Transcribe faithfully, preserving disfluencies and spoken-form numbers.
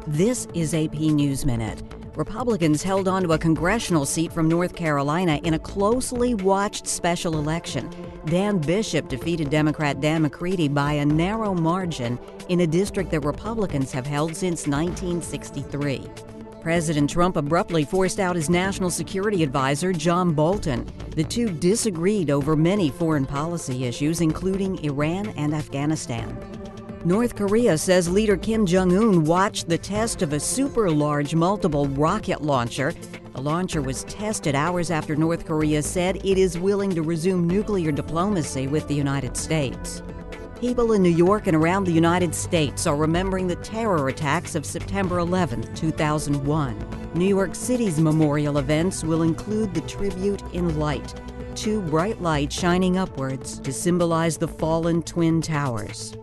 This is A P News Minute. Republicans held on to a congressional seat from North Carolina in a closely watched special election. Dan Bishop defeated Democrat Dan McCready by a narrow margin in a district that Republicans have held since nineteen sixty-three. President Trump abruptly forced out his national security advisor, John Bolton. The two disagreed over many foreign policy issues, including Iran and Afghanistan. North Korea says leader Kim Jong-un watched the test of a super-large multiple rocket launcher. The launcher was tested hours after North Korea said it is willing to resume nuclear diplomacy with the United States. People in New York and around the United States are remembering the terror attacks of September eleventh, two thousand one. New York City's memorial events will include the Tribute in Light, two bright lights shining upwards to symbolize the fallen Twin Towers.